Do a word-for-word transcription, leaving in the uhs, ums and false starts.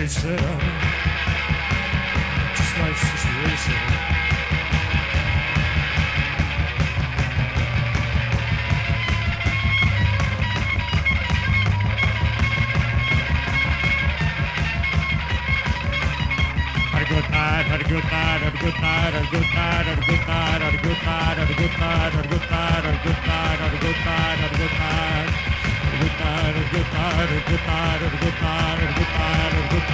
racing. Just life's just racing. Had a good night, had a good night, had a good night, had a good night, had a good night, had a good night, had a good night, had a good night, had a good night, had a good night, had a good night. Good night, a good night, a good night, a good night, a good night, a good